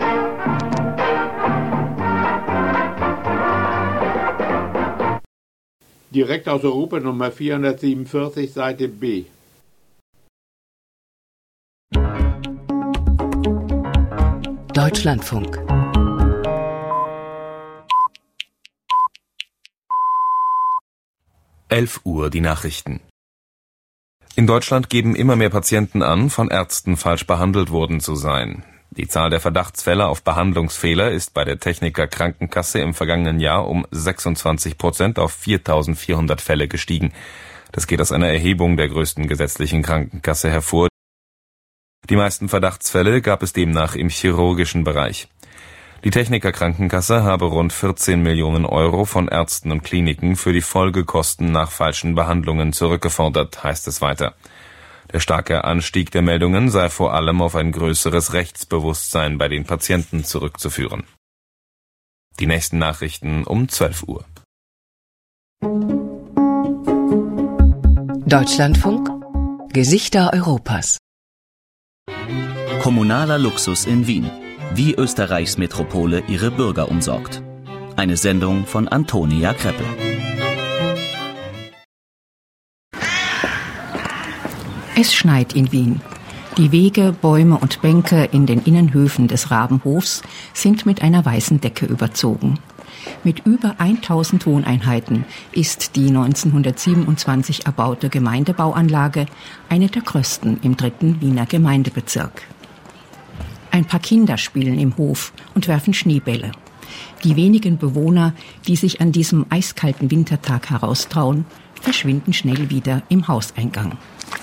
Direkt aus Europa Nummer 447, Seite B. Deutschlandfunk. Uhr die Nachrichten. In Deutschland geben immer mehr Patienten an, von Ärzten falsch behandelt worden zu sein. Die Zahl der Verdachtsfälle auf Behandlungsfehler ist bei der Techniker Krankenkasse im vergangenen Jahr um 26% auf 4.400 Fälle gestiegen. Das geht aus einer Erhebung der größten gesetzlichen Krankenkasse hervor. Die meisten Verdachtsfälle gab es demnach im chirurgischen Bereich. Die Techniker Krankenkasse habe rund 14 Millionen Euro von Ärzten und Kliniken für die Folgekosten nach falschen Behandlungen zurückgefordert, heißt es weiter. Der starke Anstieg der Meldungen sei vor allem auf ein größeres Rechtsbewusstsein bei den Patienten zurückzuführen. Die nächsten Nachrichten um 12 Uhr. Deutschlandfunk. Gesichter Europas. Kommunaler Luxus in Wien. Wie Österreichs Metropole ihre Bürger umsorgt. Eine Sendung von Antonia Kreppel. Es schneit in Wien. Die Wege, Bäume und Bänke in den Innenhöfen des Rabenhofs sind mit einer weißen Decke überzogen. Mit über 1000 Wohneinheiten ist die 1927 erbaute Gemeindebauanlage eine der größten im 3. Wiener Gemeindebezirk. Ein paar Kinder spielen im Hof und werfen Schneebälle. Die wenigen Bewohner, die sich an diesem eiskalten Wintertag heraustrauen, verschwinden schnell wieder im Hauseingang.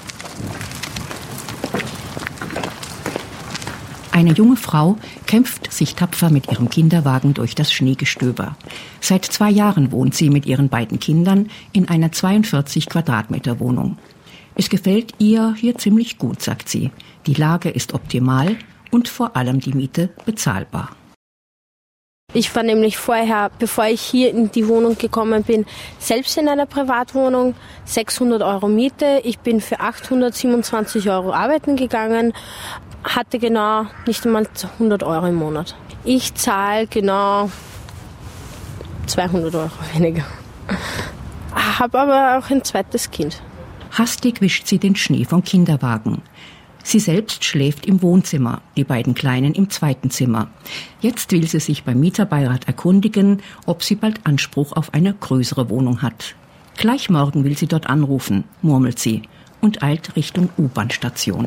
Eine junge Frau kämpft sich tapfer mit ihrem Kinderwagen durch das Schneegestöber. Seit 2 Jahren wohnt sie mit ihren beiden Kindern in einer 42 Quadratmeter Wohnung. Es gefällt ihr hier ziemlich gut, sagt sie. Die Lage ist optimal und vor allem die Miete bezahlbar. Ich war nämlich vorher, bevor ich hier in die Wohnung gekommen bin, selbst in einer Privatwohnung, 600 Euro Miete. Ich bin für 827 Euro arbeiten gegangen, hatte genau nicht einmal 100 Euro im Monat. Ich zahle genau 200 Euro weniger. Habe aber auch ein zweites Kind. Hastig wischt sie den Schnee vom Kinderwagen. Sie selbst schläft im Wohnzimmer, die beiden Kleinen im 2. Zimmer. Jetzt will sie sich beim Mieterbeirat erkundigen, ob sie bald Anspruch auf eine größere Wohnung hat. Gleich morgen will sie dort anrufen, murmelt sie und eilt Richtung U-Bahn-Station.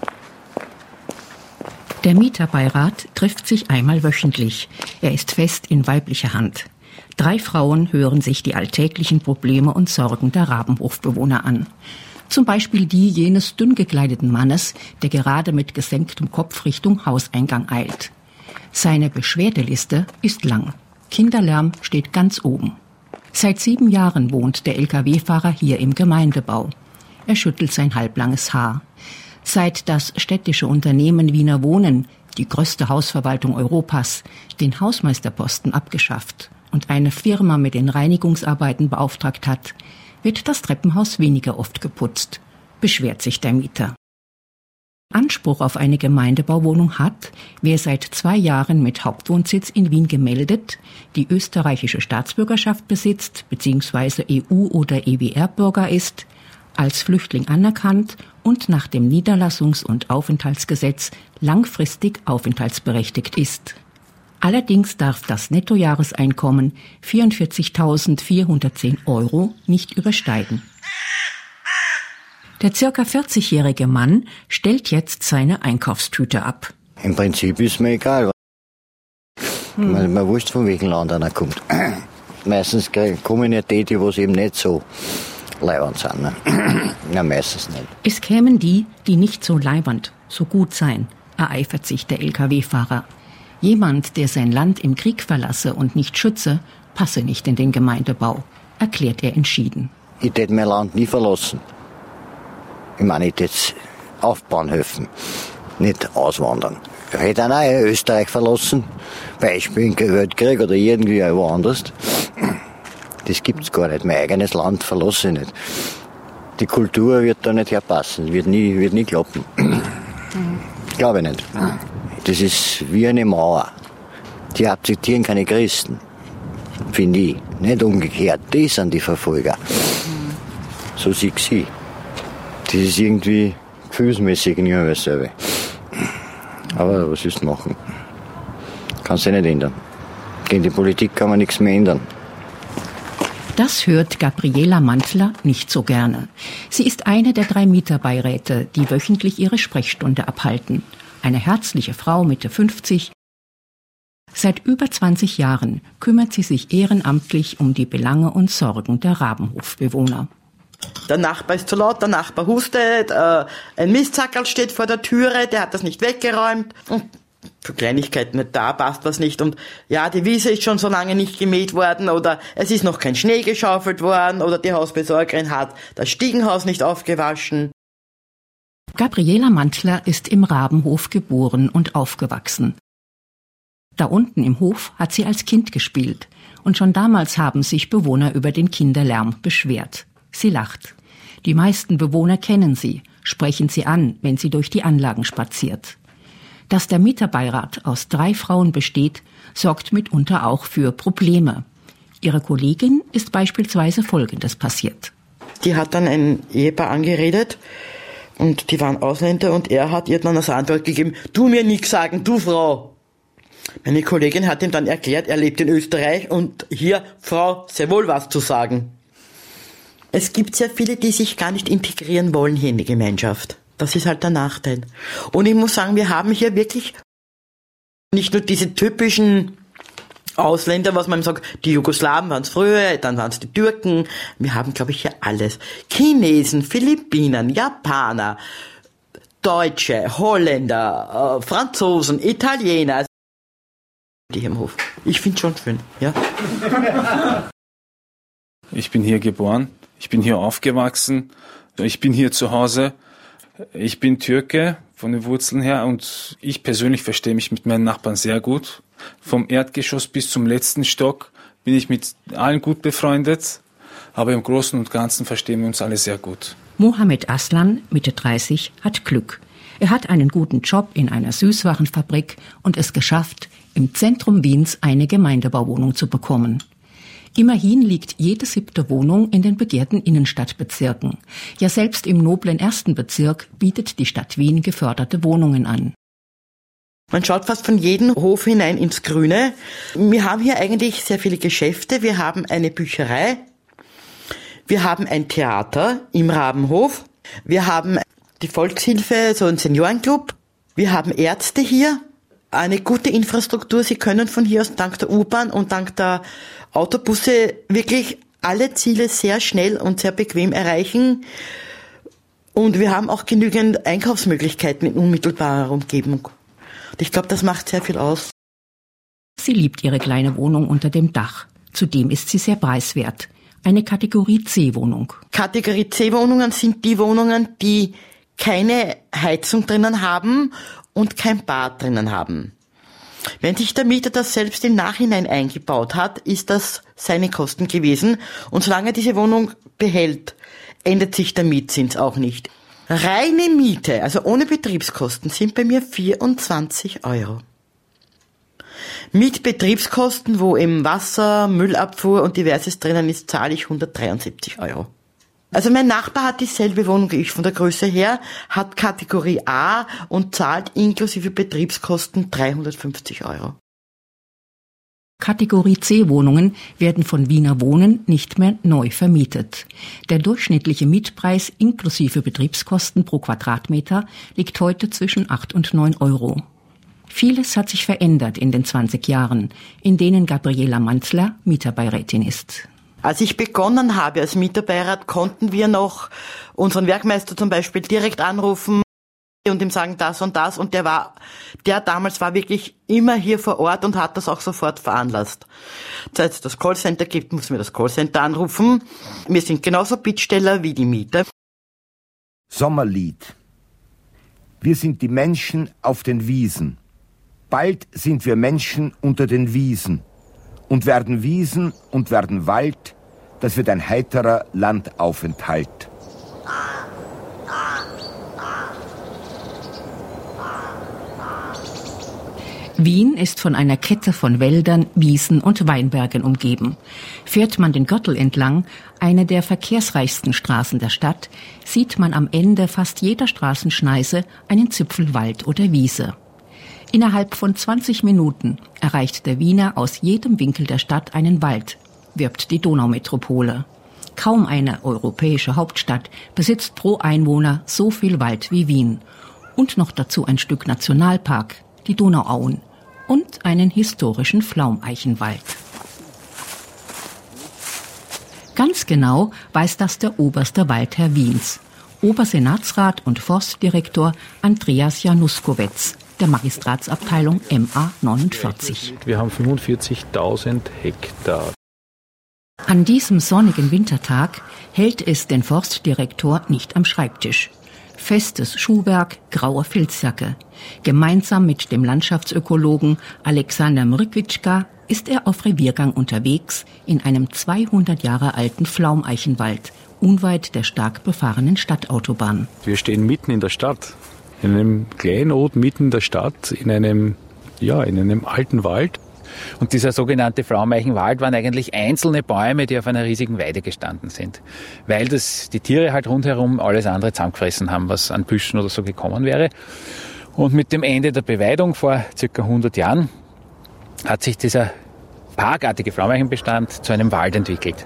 Der Mieterbeirat trifft sich einmal wöchentlich. Er ist fest in weiblicher Hand. 3 Frauen hören sich die alltäglichen Probleme und Sorgen der Rabenhofbewohner an. Zum Beispiel die jenes dünn gekleideten Mannes, der gerade mit gesenktem Kopf Richtung Hauseingang eilt. Seine Beschwerdeliste ist lang. Kinderlärm steht ganz oben. Seit 7 Jahren wohnt der Lkw-Fahrer hier im Gemeindebau. Er schüttelt sein halblanges Haar. Seit das städtische Unternehmen Wiener Wohnen, die größte Hausverwaltung Europas, den Hausmeisterposten abgeschafft und eine Firma mit den Reinigungsarbeiten beauftragt hat, wird das Treppenhaus weniger oft geputzt, beschwert sich der Mieter. Anspruch auf eine Gemeindebauwohnung hat, wer seit 2 Jahren mit Hauptwohnsitz in Wien gemeldet, die österreichische Staatsbürgerschaft besitzt bzw. EU- oder EWR-Bürger ist, als Flüchtling anerkannt und nach dem Niederlassungs- und Aufenthaltsgesetz langfristig aufenthaltsberechtigt ist. Allerdings darf das Nettojahreseinkommen 44.410 Euro nicht übersteigen. Der ca. 40-jährige Mann stellt jetzt seine Einkaufstüte ab. Im Prinzip ist mir egal. Man wusste, von welchem Land einer kommt. Meistens kommen ja die eben nicht so leiwand sind. Ne? Ja, meistens nicht. Es kämen die nicht so leiwand, so gut seien, ereifert sich der Lkw-Fahrer. Jemand, der sein Land im Krieg verlasse und nicht schütze, passe nicht in den Gemeindebau, erklärt er entschieden. Ich tät mein Land nie verlassen. Ich meine, ich tät aufbauen helfen, nicht auswandern. Ich hätte auch Österreich verlassen, Beispiel im Weltkrieg oder irgendwie woanders. Das gibt's gar nicht. Mein eigenes Land verlasse ich nicht. Die Kultur wird da nicht herpassen, wird nie klappen. Glaube ich nicht. Das ist wie eine Mauer. Die akzeptieren keine Christen, finde ich. Nicht umgekehrt, die sind die Verfolger. So sehe ich sie. Das ist irgendwie gefühlsmäßig nicht mehr dasselbe. Aber was willst du machen? Kannst du nicht ändern. Gegen die Politik kann man nichts mehr ändern. Das hört Gabriela Mantler nicht so gerne. Sie ist eine der 3 Mieterbeiräte, die wöchentlich ihre Sprechstunde abhalten. Eine herzliche Frau Mitte 50. Seit über 20 Jahren kümmert sie sich ehrenamtlich um die Belange und Sorgen der Rabenhofbewohner. Der Nachbar ist zu laut, der Nachbar hustet, ein Mistsackerl steht vor der Türe, der hat das nicht weggeräumt. Und für Kleinigkeiten, da passt was nicht. Und ja, die Wiese ist schon so lange nicht gemäht worden oder es ist noch kein Schnee geschaufelt worden oder die Hausbesorgerin hat das Stiegenhaus nicht aufgewaschen. Gabriela Mantler ist im Rabenhof geboren und aufgewachsen. Da unten im Hof hat sie als Kind gespielt und schon damals haben sich Bewohner über den Kinderlärm beschwert. Sie lacht. Die meisten Bewohner kennen sie, sprechen sie an, wenn sie durch die Anlagen spaziert. Dass der Mieterbeirat aus 3 Frauen besteht, sorgt mitunter auch für Probleme. Ihrer Kollegin ist beispielsweise Folgendes passiert. Die hat dann ein Ehepaar angeredet und die waren Ausländer und er hat ihr dann als Antwort gegeben, du mir nichts sagen, du Frau. Meine Kollegin hat ihm dann erklärt, er lebt in Österreich und hier, Frau, sehr wohl was zu sagen. Es gibt sehr viele, die sich gar nicht integrieren wollen hier in die Gemeinschaft. Das ist halt der Nachteil. Und ich muss sagen, wir haben hier wirklich nicht nur diese typischen Ausländer, was man sagt, die Jugoslawen waren es früher, dann waren es die Türken. Wir haben, glaube ich, hier alles. Chinesen, Philippinen, Japaner, Deutsche, Holländer, Franzosen, Italiener. Die hier im Hof. Ich finde es schon schön, ja. Ich bin hier geboren, ich bin hier aufgewachsen, ich bin hier zu Hause. Ich bin Türke von den Wurzeln her und ich persönlich verstehe mich mit meinen Nachbarn sehr gut. Vom Erdgeschoss bis zum letzten Stock bin ich mit allen gut befreundet, aber im Großen und Ganzen verstehen wir uns alle sehr gut. Mohammed Aslan, Mitte 30, hat Glück. Er hat einen guten Job in einer Süßwarenfabrik und es geschafft, im Zentrum Wiens eine Gemeindebauwohnung zu bekommen. Immerhin liegt jede 7. Wohnung in den begehrten Innenstadtbezirken. Ja, selbst im noblen 1. Bezirk bietet die Stadt Wien geförderte Wohnungen an. Man schaut fast von jedem Hof hinein ins Grüne. Wir haben hier eigentlich sehr viele Geschäfte. Wir haben eine Bücherei. Wir haben ein Theater im Rabenhof. Wir haben die Volkshilfe, so ein Seniorenclub. Wir haben Ärzte hier. Eine gute Infrastruktur. Sie können von hier aus dank der U-Bahn und dank der Autobusse wirklich alle Ziele sehr schnell und sehr bequem erreichen. Und wir haben auch genügend Einkaufsmöglichkeiten in unmittelbarer Umgebung. Und ich glaube, das macht sehr viel aus. Sie liebt ihre kleine Wohnung unter dem Dach. Zudem ist sie sehr preiswert. Eine Kategorie C-Wohnung. Kategorie C-Wohnungen sind die Wohnungen, die keine Heizung drinnen haben und kein Bad drinnen haben. Wenn sich der Mieter das selbst im Nachhinein eingebaut hat, ist das seine Kosten gewesen. Und solange diese Wohnung behält, ändert sich der Mietzins auch nicht. Reine Miete, also ohne Betriebskosten, sind bei mir 24 €. Mit Betriebskosten, wo eben Wasser, Müllabfuhr und diverses drinnen ist, zahle ich 173 €. Also mein Nachbar hat dieselbe Wohnung wie ich von der Größe her, hat Kategorie A und zahlt inklusive Betriebskosten 350 €. Kategorie C-Wohnungen werden von Wiener Wohnen nicht mehr neu vermietet. Der durchschnittliche Mietpreis inklusive Betriebskosten pro Quadratmeter liegt heute zwischen 8 und 9 €. Vieles hat sich verändert in den 20 Jahren, in denen Gabriela Mantler Mieterbeirätin ist. Als ich begonnen habe als Mieterbeirat, konnten wir noch unseren Werkmeister zum Beispiel direkt anrufen und ihm sagen das und das. Und der damals war wirklich immer hier vor Ort und hat das auch sofort veranlasst. Seit es das Callcenter gibt, müssen wir das Callcenter anrufen. Wir sind genauso Bittsteller wie die Mieter. Sommerlied. Wir sind die Menschen auf den Wiesen. Bald sind wir Menschen unter den Wiesen. Und werden Wiesen und werden Wald, das wird ein heiterer Landaufenthalt. Wien ist von einer Kette von Wäldern, Wiesen und Weinbergen umgeben. Fährt man den Gürtel entlang, eine der verkehrsreichsten Straßen der Stadt, sieht man am Ende fast jeder Straßenschneise einen Zipfel Wald oder Wiese. Innerhalb von 20 Minuten erreicht der Wiener aus jedem Winkel der Stadt einen Wald, wirbt die Donaumetropole. Kaum eine europäische Hauptstadt besitzt pro Einwohner so viel Wald wie Wien. Und noch dazu ein Stück Nationalpark, die Donauauen, und einen historischen Pflaumeichenwald. Ganz genau weiß das der oberste Waldherr Wiens, Obersenatsrat und Forstdirektor Andreas Januskowetz, der Magistratsabteilung MA 49. Wir haben 45.000 Hektar. An diesem sonnigen Wintertag hält es den Forstdirektor nicht am Schreibtisch. Festes Schuhwerk, graue Filzjacke. Gemeinsam mit dem Landschaftsökologen Alexander Mrywitschka ist er auf Reviergang unterwegs in einem 200 Jahre alten Pflaumeichenwald, unweit der stark befahrenen Stadtautobahn. Wir stehen mitten in der Stadt, in einem Kleinod mitten in der Stadt, in einem alten Wald. Und dieser sogenannte Pflaumeichenwald waren eigentlich einzelne Bäume, die auf einer riesigen Weide gestanden sind. Weil die Tiere halt rundherum alles andere zusammengefressen haben, was an Büschen oder so gekommen wäre. Und mit dem Ende der Beweidung vor ca. 100 Jahren hat sich dieser parkartige Pflaumeichenbestand zu einem Wald entwickelt.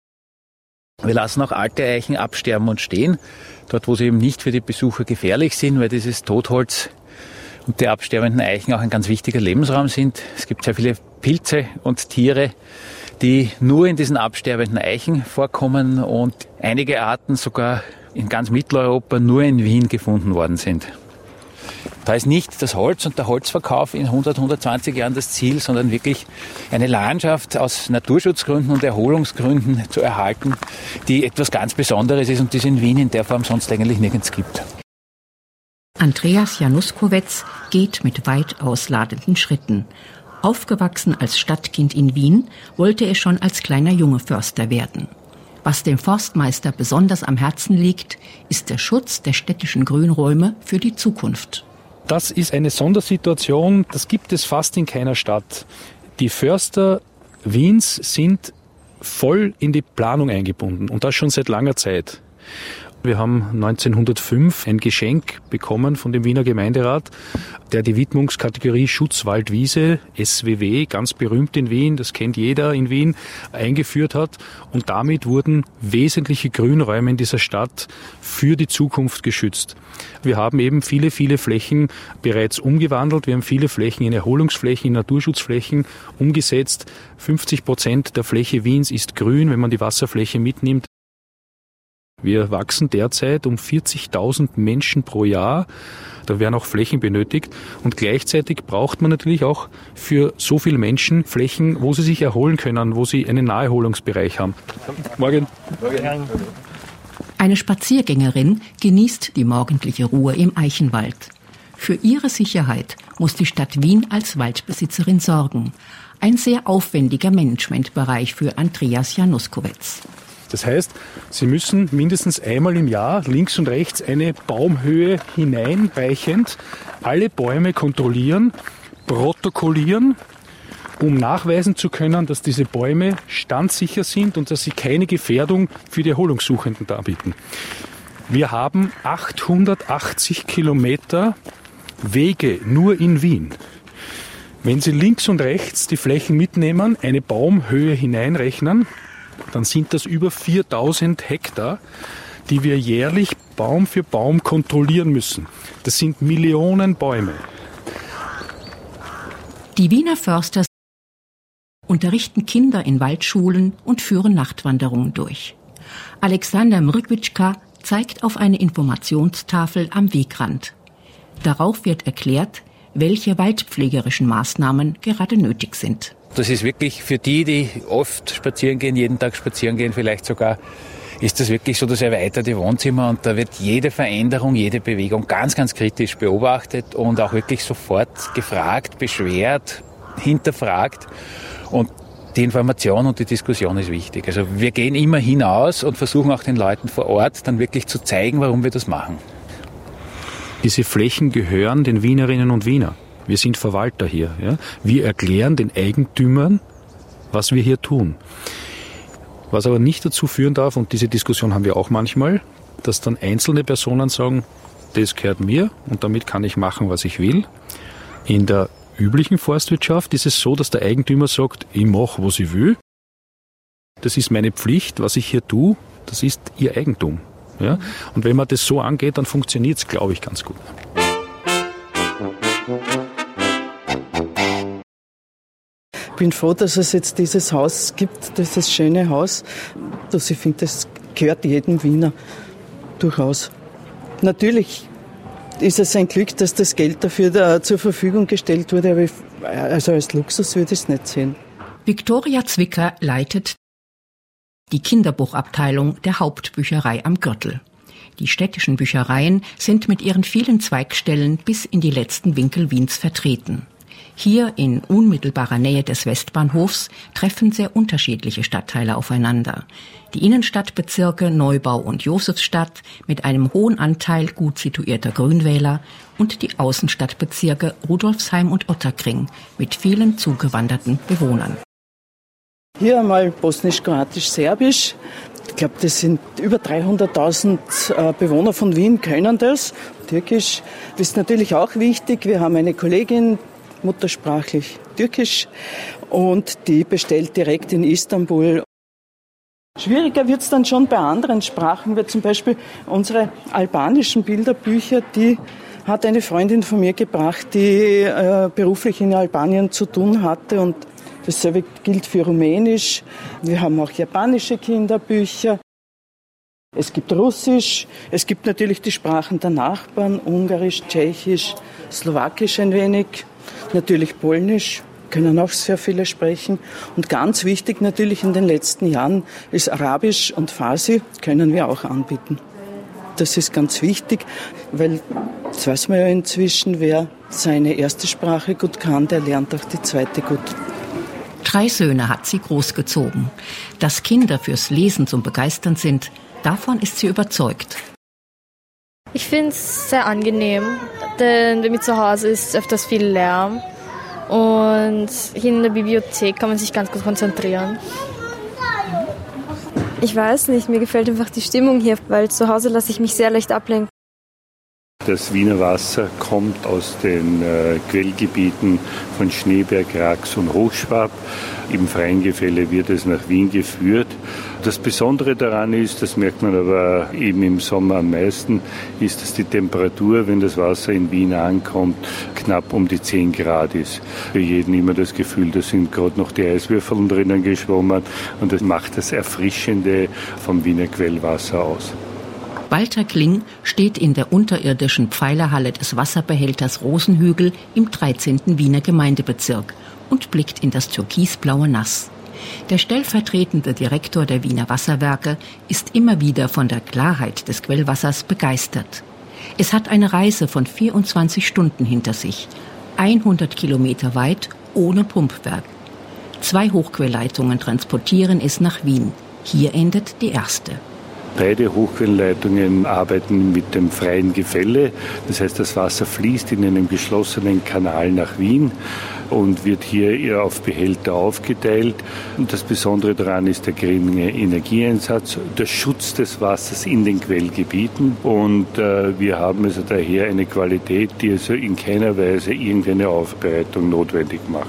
Wir lassen auch alte Eichen absterben und stehen, dort wo sie eben nicht für die Besucher gefährlich sind, weil dieses Totholz und die absterbenden Eichen auch ein ganz wichtiger Lebensraum sind. Es gibt sehr viele Pilze und Tiere, die nur in diesen absterbenden Eichen vorkommen und einige Arten sogar in ganz Mitteleuropa nur in Wien gefunden worden sind. Da ist nicht das Holz und der Holzverkauf in 100, 120 Jahren das Ziel, sondern wirklich eine Landschaft aus Naturschutzgründen und Erholungsgründen zu erhalten, die etwas ganz Besonderes ist und die es in Wien in der Form sonst eigentlich nirgends gibt. Andreas Januskowetz geht mit weit ausladenden Schritten. Aufgewachsen als Stadtkind in Wien, wollte er schon als kleiner Junge Förster werden. Was dem Forstmeister besonders am Herzen liegt, ist der Schutz der städtischen Grünräume für die Zukunft. Das ist eine Sondersituation, das gibt es fast in keiner Stadt. Die Förster Wiens sind voll in die Planung eingebunden und das schon seit langer Zeit. Wir haben 1905 ein Geschenk bekommen von dem Wiener Gemeinderat, der die Widmungskategorie Schutzwaldwiese, SWW, ganz berühmt in Wien, das kennt jeder in Wien, eingeführt hat. Und damit wurden wesentliche Grünräume in dieser Stadt für die Zukunft geschützt. Wir haben eben viele Flächen bereits umgewandelt. Wir haben viele Flächen in Erholungsflächen, in Naturschutzflächen umgesetzt. 50% der Fläche Wiens ist grün, wenn man die Wasserfläche mitnimmt. Wir wachsen derzeit um 40.000 Menschen pro Jahr. Da werden auch Flächen benötigt. Und gleichzeitig braucht man natürlich auch für so viele Menschen Flächen, wo sie sich erholen können, wo sie einen Naherholungsbereich haben. Morgen. Eine Spaziergängerin genießt die morgendliche Ruhe im Eichenwald. Für ihre Sicherheit muss die Stadt Wien als Waldbesitzerin sorgen. Ein sehr aufwendiger Managementbereich für Andreas Januskowetz. Das heißt, Sie müssen mindestens einmal im Jahr links und rechts eine Baumhöhe hineinreichend alle Bäume kontrollieren, protokollieren, um nachweisen zu können, dass diese Bäume standsicher sind und dass sie keine Gefährdung für die Erholungssuchenden darbieten. Wir haben 880 Kilometer Wege nur in Wien. Wenn Sie links und rechts die Flächen mitnehmen, eine Baumhöhe hineinrechnen, dann sind das über 4.000 Hektar, die wir jährlich Baum für Baum kontrollieren müssen. Das sind Millionen Bäume. Die Wiener Förster unterrichten Kinder in Waldschulen und führen Nachtwanderungen durch. Alexander Mrywitschka zeigt auf eine Informationstafel am Wegrand. Darauf wird erklärt, welche waldpflegerischen Maßnahmen gerade nötig sind. Das ist wirklich für die oft spazieren gehen, jeden Tag spazieren gehen, vielleicht sogar, ist das wirklich so das erweiterte Wohnzimmer und da wird jede Veränderung, jede Bewegung ganz, ganz kritisch beobachtet und auch wirklich sofort gefragt, beschwert, hinterfragt und die Information und die Diskussion ist wichtig. Also wir gehen immer hinaus und versuchen auch den Leuten vor Ort dann wirklich zu zeigen, warum wir das machen. Diese Flächen gehören den Wienerinnen und Wienern. Wir sind Verwalter hier. Ja? Wir erklären den Eigentümern, was wir hier tun. Was aber nicht dazu führen darf, und diese Diskussion haben wir auch manchmal, dass dann einzelne Personen sagen, das gehört mir und damit kann ich machen, was ich will. In der üblichen Forstwirtschaft ist es so, dass der Eigentümer sagt, ich mache, was ich will. Das ist meine Pflicht, was ich hier tue, das ist ihr Eigentum. Ja? Und wenn man das so angeht, dann funktioniert es, glaube ich, ganz gut. Ich bin froh, dass es jetzt dieses Haus gibt, dieses schöne Haus. Also ich finde, das gehört jedem Wiener durchaus. Natürlich ist es ein Glück, dass das Geld dafür zur Verfügung gestellt wurde, aber also als Luxus würde ich es nicht sehen. Viktoria Zwicker leitet die Kinderbuchabteilung der Hauptbücherei am Gürtel. Die städtischen Büchereien sind mit ihren vielen Zweigstellen bis in die letzten Winkel Wiens vertreten. Hier in unmittelbarer Nähe des Westbahnhofs treffen sehr unterschiedliche Stadtteile aufeinander. Die Innenstadtbezirke Neubau und Josefstadt mit einem hohen Anteil gut situierter Grünwähler und die Außenstadtbezirke Rudolfsheim und Ottakring mit vielen zugewanderten Bewohnern. Hier einmal bosnisch-kroatisch-serbisch. Ich glaube, das sind über 300.000 Bewohner von Wien, können das. Türkisch ist natürlich auch wichtig. Wir haben eine Kollegin, muttersprachlich Türkisch, und die bestellt direkt in Istanbul. Schwieriger wird es dann schon bei anderen Sprachen, wie zum Beispiel unsere albanischen Bilderbücher, die hat eine Freundin von mir gebracht, die beruflich in Albanien zu tun hatte, und dasselbe gilt für Rumänisch. Wir haben auch japanische Kinderbücher. Es gibt Russisch, es gibt natürlich die Sprachen der Nachbarn, Ungarisch, Tschechisch, Slowakisch ein wenig, natürlich Polnisch, können auch sehr viele sprechen. Und ganz wichtig natürlich in den letzten Jahren ist Arabisch und Farsi, können wir auch anbieten. Das ist ganz wichtig, weil das weiß man ja inzwischen, wer seine erste Sprache gut kann, der lernt auch die zweite gut. 3 Söhne hat sie großgezogen. Dass Kinder fürs Lesen zum Begeistern sind, davon ist sie überzeugt. Ich finde es sehr angenehm, denn bei mir zu Hause ist öfters viel Lärm und hier in der Bibliothek kann man sich ganz gut konzentrieren. Ich weiß nicht, mir gefällt einfach die Stimmung hier, weil zu Hause lasse ich mich sehr leicht ablenken. Das Wiener Wasser kommt aus den Quellgebieten von Schneeberg, Rax und Hochschwab. Im Freien wird es nach Wien geführt. Das Besondere daran ist, das merkt man aber eben im Sommer am meisten, ist, dass die Temperatur, wenn das Wasser in Wien ankommt, knapp um die 10 Grad ist. Für jeden immer das Gefühl, da sind gerade noch die Eiswürfel drinnen geschwommen, und das macht das Erfrischende vom Wiener Quellwasser aus. Walter Kling steht in der unterirdischen Pfeilerhalle des Wasserbehälters Rosenhügel im 13. Wiener Gemeindebezirk und blickt in das türkisblaue Nass. Der stellvertretende Direktor der Wiener Wasserwerke ist immer wieder von der Klarheit des Quellwassers begeistert. Es hat eine Reise von 24 Stunden hinter sich, 100 Kilometer weit, ohne Pumpwerk. 2 Hochquellleitungen transportieren es nach Wien. Hier endet die erste. Beide Hochquellleitungen arbeiten mit dem freien Gefälle. Das heißt, das Wasser fließt in einem geschlossenen Kanal nach Wien und wird hier auf Behälter aufgeteilt. Und das Besondere daran ist der geringe Energieeinsatz, der Schutz des Wassers in den Quellgebieten. Und wir haben also daher eine Qualität, die also in keiner Weise irgendeine Aufbereitung notwendig macht.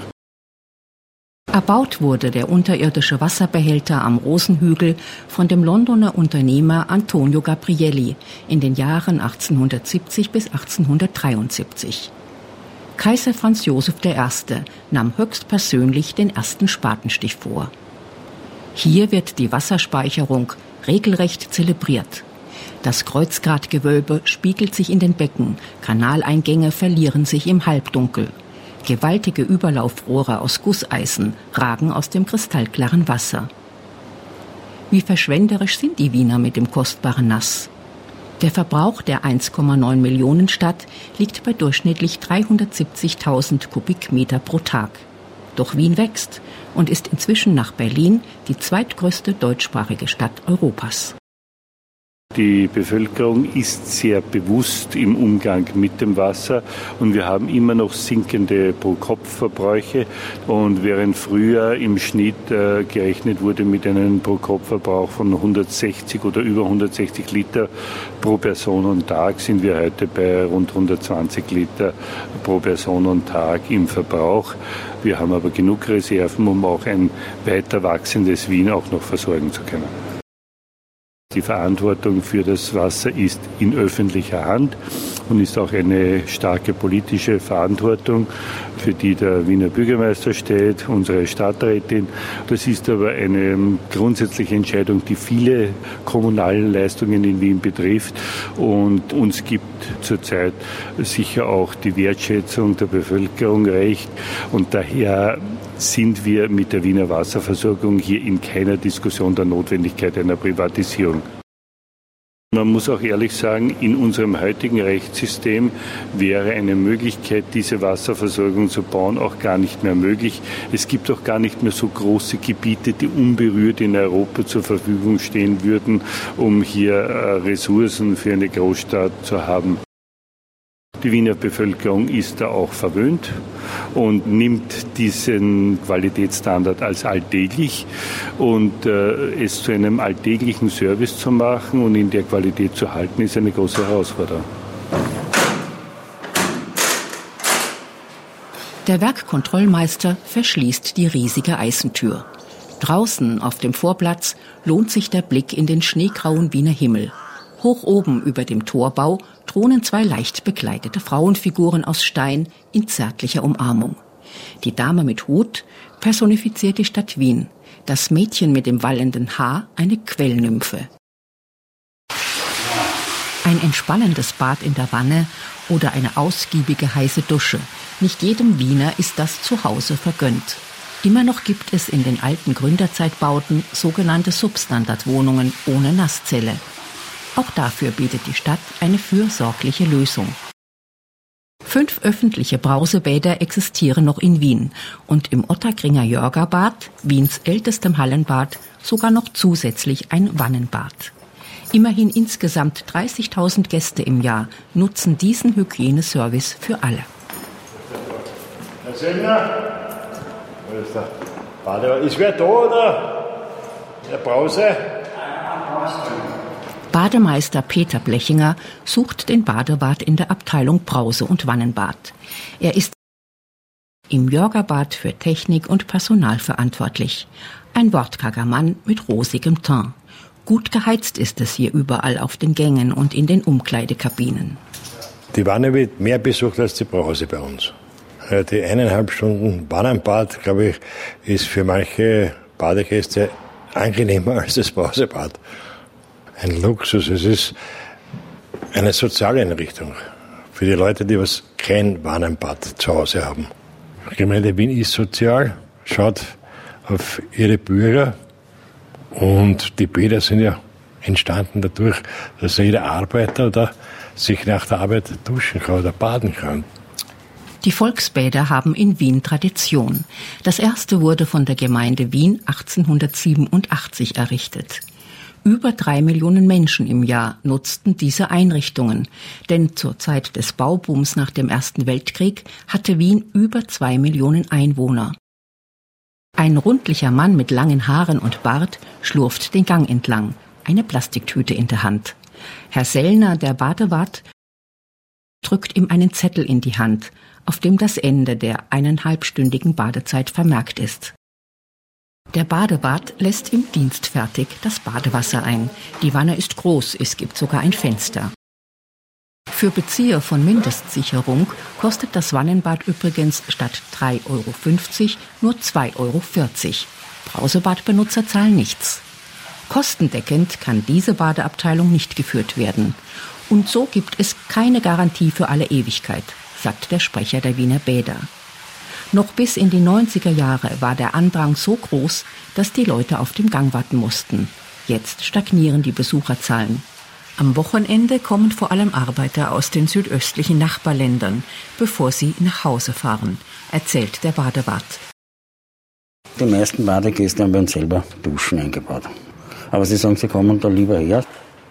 Erbaut wurde der unterirdische Wasserbehälter am Rosenhügel von dem Londoner Unternehmer Antonio Gabrielli in den Jahren 1870 bis 1873. Kaiser Franz Josef I. nahm höchstpersönlich den ersten Spatenstich vor. Hier wird die Wasserspeicherung regelrecht zelebriert. Das Kreuzgratgewölbe spiegelt sich in den Becken, Kanaleingänge verlieren sich im Halbdunkel. Gewaltige Überlaufrohre aus Gusseisen ragen aus dem kristallklaren Wasser. Wie verschwenderisch sind die Wiener mit dem kostbaren Nass. Der Verbrauch der 1,9 Millionen Stadt liegt bei durchschnittlich 370.000 Kubikmeter pro Tag. Doch Wien wächst und ist inzwischen nach Berlin die zweitgrößte deutschsprachige Stadt Europas. Die Bevölkerung ist sehr bewusst im Umgang mit dem Wasser und wir haben immer noch sinkende Pro-Kopf-Verbräuche. Und während früher im Schnitt gerechnet wurde mit einem Pro-Kopf-Verbrauch von 160 oder über 160 Liter pro Person und Tag, sind wir heute bei rund 120 Liter pro Person und Tag im Verbrauch. Wir haben aber genug Reserven, um auch ein weiter wachsendes Wien auch noch versorgen zu können. Die Verantwortung für das Wasser ist in öffentlicher Hand und ist auch eine starke politische Verantwortung, für die der Wiener Bürgermeister steht, unsere Stadträtin. Das ist aber eine grundsätzliche Entscheidung, die viele kommunale Leistungen in Wien betrifft und uns gibt zurzeit sicher auch die Wertschätzung der Bevölkerung recht und daher sind wir mit der Wiener Wasserversorgung hier in keiner Diskussion der Notwendigkeit einer Privatisierung. Man muss auch ehrlich sagen, in unserem heutigen Rechtssystem wäre eine Möglichkeit, diese Wasserversorgung zu bauen, auch gar nicht mehr möglich. Es gibt auch gar nicht mehr so große Gebiete, die unberührt in Europa zur Verfügung stehen würden, um hier Ressourcen für eine Großstadt zu haben. Die Wiener Bevölkerung ist da auch verwöhnt und nimmt diesen Qualitätsstandard als alltäglich und es zu einem alltäglichen Service zu machen und in der Qualität zu halten, ist eine große Herausforderung. Der Werkkontrollmeister verschließt die riesige Eisentür. Draußen auf dem Vorplatz lohnt sich der Blick in den schneegrauen Wiener Himmel. Hoch oben über dem Torbau thronen zwei leicht bekleidete Frauenfiguren aus Stein in zärtlicher Umarmung. Die Dame mit Hut personifiziert die Stadt Wien, das Mädchen mit dem wallenden Haar eine Quellnymphe. Ein entspannendes Bad in der Wanne oder eine ausgiebige heiße Dusche. Nicht jedem Wiener ist das zu Hause vergönnt. Immer noch gibt es in den alten Gründerzeitbauten sogenannte Substandardwohnungen ohne Nasszelle. Auch dafür bietet die Stadt eine fürsorgliche Lösung. 5 öffentliche Brausebäder existieren noch in Wien und im Ottakringer Jörgerbad, Wiens ältestem Hallenbad, sogar noch zusätzlich ein Wannenbad. Immerhin insgesamt 30.000 Gäste im Jahr nutzen diesen Hygieneservice für alle. Herr Sellner, wo ist der Badebad? Ist wer da oder? Der Brause? Bademeister Peter Blechinger sucht den Badewart in der Abteilung Brause- und Wannenbad. Er ist im Jörgerbad für Technik und Personal verantwortlich. Ein wortkarger Mann mit rosigem Teint. Gut geheizt ist es hier überall auf den Gängen und in den Umkleidekabinen. Die Wanne wird mehr besucht als die Brause bei uns. Die 1,5 Stunden Wannenbad, glaube ich, ist für manche Badegäste angenehmer als das Brausebad. Ein Luxus, es ist eine Sozialeinrichtung für die Leute, die kein Wannenbad zu Hause haben. Die Gemeinde Wien ist sozial, schaut auf ihre Bürger und die Bäder sind ja entstanden dadurch, dass jeder Arbeiter da sich nach der Arbeit duschen kann oder baden kann. Die Volksbäder haben in Wien Tradition. Das erste wurde von der Gemeinde Wien 1887 errichtet. Über 3 Millionen Menschen im Jahr nutzten diese Einrichtungen, denn zur Zeit des Baubooms nach dem Ersten Weltkrieg hatte Wien über 2 Millionen Einwohner. Ein rundlicher Mann mit langen Haaren und Bart schlurft den Gang entlang, eine Plastiktüte in der Hand. Herr Sellner, der Badewart, drückt ihm einen Zettel in die Hand, auf dem das Ende der 1,5-stündigen Badezeit vermerkt ist. Der Badewart lässt im Dienst fertig das Badewasser ein. Die Wanne ist groß, es gibt sogar ein Fenster. Für Bezieher von Mindestsicherung kostet das Wannenbad übrigens statt 3,50 € nur 2,40 €. Brausebadbenutzer zahlen nichts. Kostendeckend kann diese Badeabteilung nicht geführt werden. Und so gibt es keine Garantie für alle Ewigkeit, sagt der Sprecher der Wiener Bäder. Noch bis in die 90er Jahre war der Andrang so groß, dass die Leute auf dem Gang warten mussten. Jetzt stagnieren die Besucherzahlen. Am Wochenende kommen vor allem Arbeiter aus den südöstlichen Nachbarländern, bevor sie nach Hause fahren, erzählt der Badewart. Die meisten Badegäste haben bei uns selber Duschen eingebaut. Aber sie sagen, sie kommen da lieber her,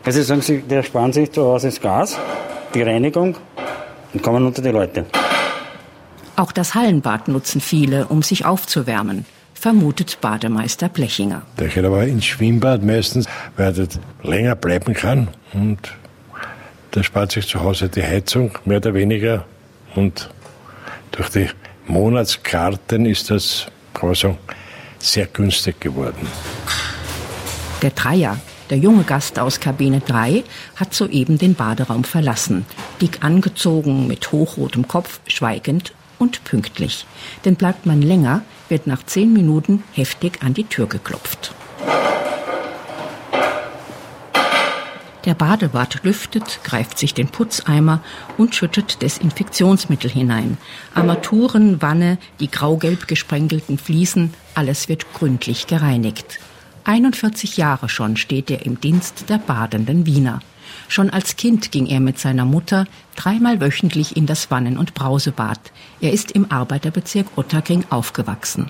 Also sagen Sie, die ersparen sich zu Hause das Gas, die Reinigung und kommen unter die Leute. Auch das Hallenbad nutzen viele, um sich aufzuwärmen, vermutet Bademeister Blechinger. Der geht aber ins Schwimmbad meistens, weil er dort länger bleiben kann und der spart sich zu Hause die Heizung, mehr oder weniger. Und durch die Monatskarten ist das, kann man sagen, sehr günstig geworden. Der Dreier, der junge Gast aus Kabine 3, hat soeben den Baderaum verlassen. Dick angezogen, mit hochrotem Kopf, schweigend und pünktlich. Denn bleibt man länger, wird nach 10 Minuten heftig an die Tür geklopft. Der Badewart lüftet, greift sich den Putzeimer und schüttet Desinfektionsmittel hinein. Armaturen, Wanne, die grau-gelb gesprenkelten Fliesen, alles wird gründlich gereinigt. 41 Jahre schon steht er im Dienst der badenden Wiener. Schon als Kind ging er mit seiner Mutter 3-mal wöchentlich in das Wannen- und Brausebad. Er ist im Arbeiterbezirk Ottakring aufgewachsen.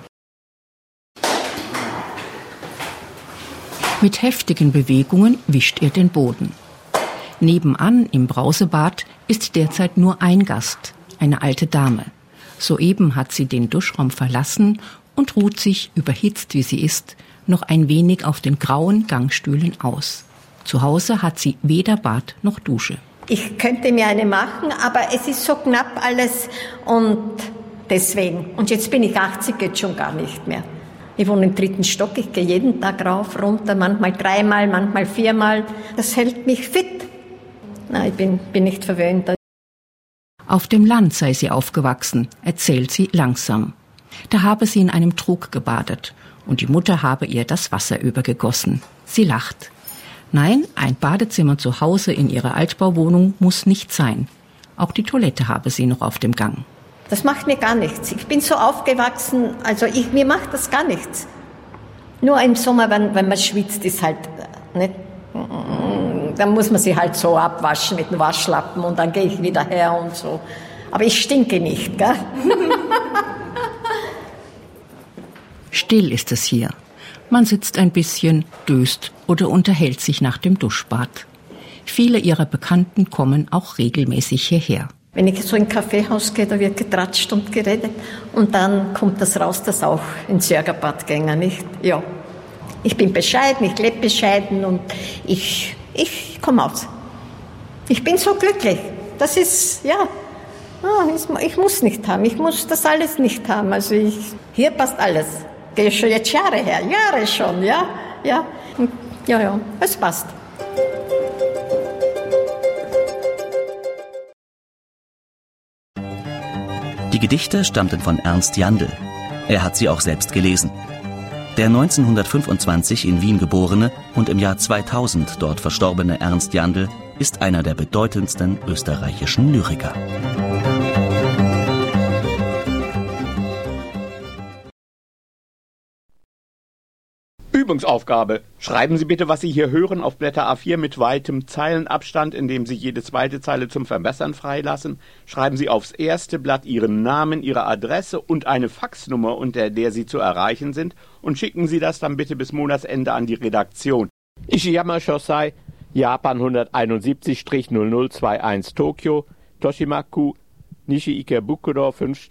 Mit heftigen Bewegungen wischt er den Boden. Nebenan im Brausebad ist derzeit nur ein Gast, eine alte Dame. Soeben hat sie den Duschraum verlassen und ruht sich, überhitzt wie sie ist, noch ein wenig auf den grauen Gangstühlen aus. Zu Hause hat sie weder Bad noch Dusche. Ich könnte mir eine machen, aber es ist so knapp alles und deswegen. Und jetzt bin ich 80, geht schon gar nicht mehr. Ich wohne im 3. Stock, ich gehe jeden Tag rauf, runter, manchmal 3-mal, manchmal 4-mal. Das hält mich fit. Nein, ich bin nicht verwöhnt. Auf dem Land sei sie aufgewachsen, erzählt sie langsam. Da habe sie in einem Trog gebadet und die Mutter habe ihr das Wasser übergegossen. Sie lacht. Nein, ein Badezimmer zu Hause in ihrer Altbauwohnung muss nicht sein. Auch die Toilette habe sie noch auf dem Gang. Das macht mir gar nichts. Ich bin so aufgewachsen, also mir macht das gar nichts. Nur im Sommer, wenn man schwitzt, ist halt nicht. Dann muss man sie halt so abwaschen mit dem Waschlappen und dann gehe ich wieder her und so. Aber ich stinke nicht, gell? Still ist es hier. Man sitzt ein bisschen, döst oder unterhält sich nach dem Duschbad. Viele ihrer Bekannten kommen auch regelmäßig hierher. Wenn ich so in ein Kaffeehaus gehe, da wird getratscht und geredet. Und dann kommt das raus, dass auch ins Jörgerbad gänge, nicht? Ja. Ich bin bescheiden, ich lebe bescheiden und ich komme aus. Ich bin so glücklich. Das ist, ja, ich muss nicht haben. Ich muss das alles nicht haben. Also hier passt alles. Gehe schon jetzt Jahre her, Jahre schon, ja. Ja, es passt. Die Gedichte stammten von Ernst Jandl. Er hat sie auch selbst gelesen. Der 1925 in Wien geborene und im Jahr 2000 dort verstorbene Ernst Jandl ist einer der bedeutendsten österreichischen Lyriker. Übungsaufgabe. Schreiben Sie bitte, was Sie hier hören, auf Blätter A4 mit weitem Zeilenabstand, indem Sie jede zweite Zeile zum Verbessern freilassen. Schreiben Sie aufs erste Blatt Ihren Namen, Ihre Adresse und eine Faxnummer, unter der Sie zu erreichen sind, und schicken Sie das dann bitte bis Monatsende an die Redaktion. Ishiyama Shosai, Japan 171-0021 Tokio, Toshimaku, Nishi Ikebukuro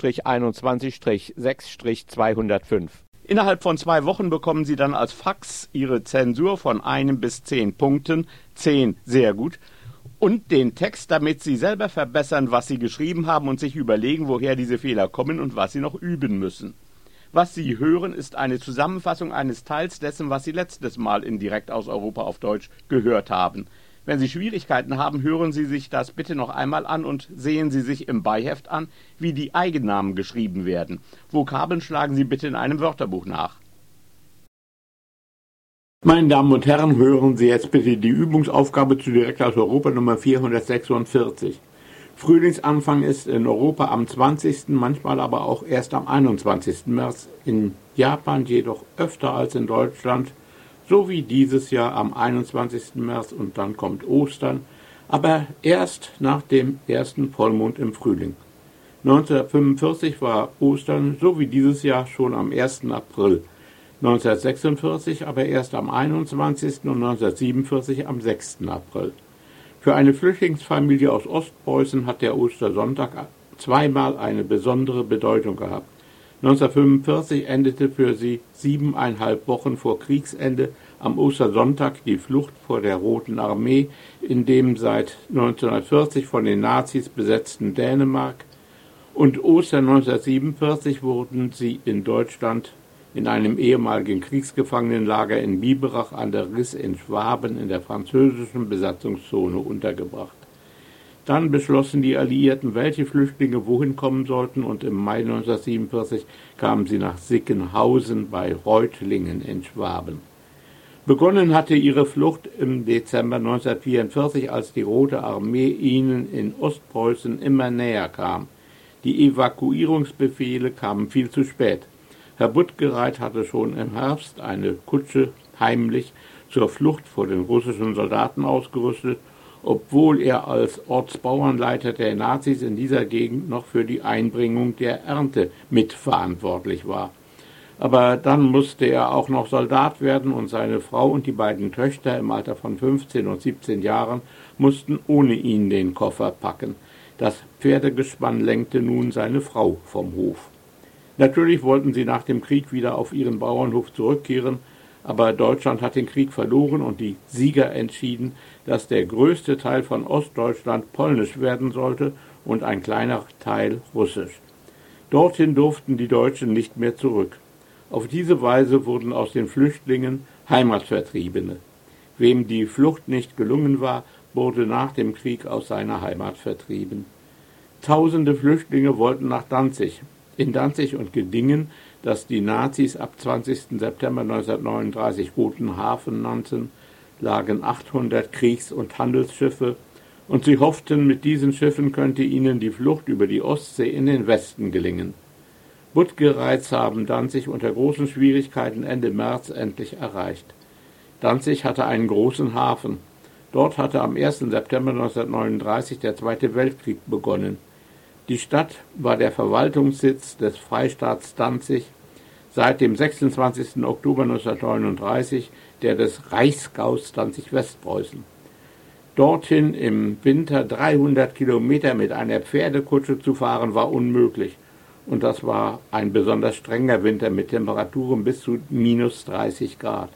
5-21-6-205. Innerhalb von 2 Wochen bekommen Sie dann als Fax Ihre Zensur von 1 bis 10 Punkten, 10 sehr gut, und den Text, damit Sie selber verbessern, was Sie geschrieben haben und sich überlegen, woher diese Fehler kommen und was Sie noch üben müssen. Was Sie hören, ist eine Zusammenfassung eines Teils dessen, was Sie letztes Mal in Direkt aus Europa auf Deutsch gehört haben. Wenn Sie Schwierigkeiten haben, hören Sie sich das bitte noch einmal an und sehen Sie sich im Beiheft an, wie die Eigennamen geschrieben werden. Vokabeln schlagen Sie bitte in einem Wörterbuch nach. Meine Damen und Herren, hören Sie jetzt bitte die Übungsaufgabe zu Direkt aus Europa Nummer 446. Frühlingsanfang ist in Europa am 20., manchmal aber auch erst am 21. März, in Japan jedoch öfter als in Deutschland, so wie dieses Jahr am 21. März und dann kommt Ostern, aber erst nach dem ersten Vollmond im Frühling. 1945 war Ostern, so wie dieses Jahr, schon am 1. April. 1946 aber erst am 21. und 1947 am 6. April. Für eine Flüchtlingsfamilie aus Ostpreußen hat der Ostersonntag zweimal eine besondere Bedeutung gehabt. 1945 endete für sie 7,5 Wochen vor Kriegsende am Ostersonntag die Flucht vor der Roten Armee in dem seit 1940 von den Nazis besetzten Dänemark, und Ostern 1947 wurden sie in Deutschland in einem ehemaligen Kriegsgefangenenlager in Biberach an der Riß in Schwaben in der französischen Besatzungszone untergebracht. Dann beschlossen die Alliierten, welche Flüchtlinge wohin kommen sollten, und im Mai 1947 kamen sie nach Sickenhausen bei Reutlingen in Schwaben. Begonnen hatte ihre Flucht im Dezember 1944, als die Rote Armee ihnen in Ostpreußen immer näher kam. Die Evakuierungsbefehle kamen viel zu spät. Herr Buttgereit hatte schon im Herbst eine Kutsche heimlich zur Flucht vor den russischen Soldaten ausgerüstet, obwohl er als Ortsbauernleiter der Nazis in dieser Gegend noch für die Einbringung der Ernte mitverantwortlich war. Aber dann musste er auch noch Soldat werden, und seine Frau und die beiden Töchter im Alter von 15 und 17 Jahren mussten ohne ihn den Koffer packen. Das Pferdegespann lenkte nun seine Frau vom Hof. Natürlich wollten sie nach dem Krieg wieder auf ihren Bauernhof zurückkehren, aber Deutschland hat den Krieg verloren und die Sieger entschieden, dass der größte Teil von Ostdeutschland polnisch werden sollte und ein kleiner Teil russisch. Dorthin durften die Deutschen nicht mehr zurück. Auf diese Weise wurden aus den Flüchtlingen Heimatvertriebene. Wem die Flucht nicht gelungen war, wurde nach dem Krieg aus seiner Heimat vertrieben. Tausende Flüchtlinge wollten nach Danzig. In Danzig und Gedingen, das die Nazis ab 20. September 1939 Roten Hafen nannten, lagen 800 Kriegs- und Handelsschiffe, und sie hofften, mit diesen Schiffen könnte ihnen die Flucht über die Ostsee in den Westen gelingen. Buttgereits haben Danzig unter großen Schwierigkeiten Ende März endlich erreicht. Danzig hatte einen großen Hafen. Dort hatte am 1. September 1939 der Zweite Weltkrieg begonnen. Die Stadt war der Verwaltungssitz des Freistaats Danzig, seit dem 26. Oktober 1939 der des Reichsgaus Danzig-Westpreußen. Dorthin im Winter 300 Kilometer mit einer Pferdekutsche zu fahren, war unmöglich. Und das war ein besonders strenger Winter mit Temperaturen bis zu -30 Grad.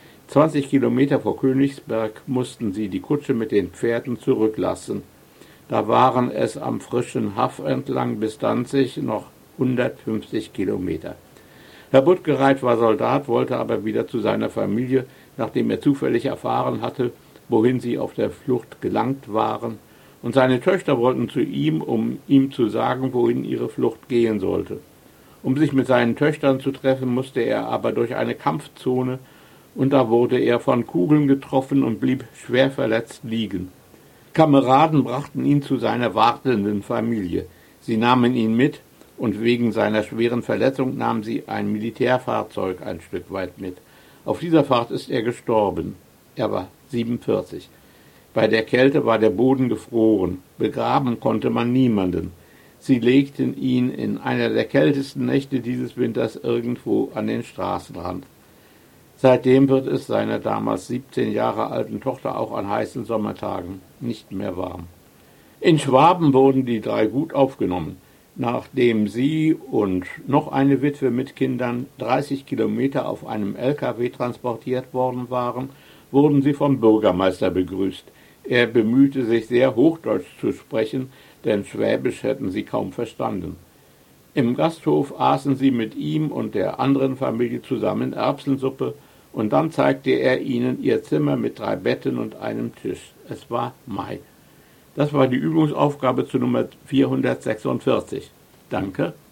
20 Kilometer vor Königsberg mussten sie die Kutsche mit den Pferden zurücklassen. Da waren es am frischen Haff entlang bis Danzig noch 150 Kilometer. Herr Buttgereit war Soldat, wollte aber wieder zu seiner Familie, nachdem er zufällig erfahren hatte, wohin sie auf der Flucht gelangt waren, und seine Töchter wollten zu ihm, um ihm zu sagen, wohin ihre Flucht gehen sollte. Um sich mit seinen Töchtern zu treffen, musste er aber durch eine Kampfzone, und da wurde er von Kugeln getroffen und blieb schwer verletzt liegen. Kameraden brachten ihn zu seiner wartenden Familie. Sie nahmen ihn mit, und wegen seiner schweren Verletzung nahmen sie ein Militärfahrzeug ein Stück weit mit. Auf dieser Fahrt ist er gestorben. Er war 47. Bei der Kälte war der Boden gefroren. Begraben konnte man niemanden. Sie legten ihn in einer der kältesten Nächte dieses Winters irgendwo an den Straßenrand. Seitdem wird es seiner damals 17 Jahre alten Tochter auch an heißen Sommertagen nicht mehr warm. In Schwaben wurden die drei gut aufgenommen. Nachdem sie und noch eine Witwe mit Kindern 30 Kilometer auf einem LKW transportiert worden waren, wurden sie vom Bürgermeister begrüßt. Er bemühte sich sehr, Hochdeutsch zu sprechen, denn Schwäbisch hätten sie kaum verstanden. Im Gasthof aßen sie mit ihm und der anderen Familie zusammen Erbsensuppe, und dann zeigte er ihnen ihr Zimmer mit 3 Betten und einem Tisch. Es war Mai. Das war die Übungsaufgabe zu Nummer 446. Danke.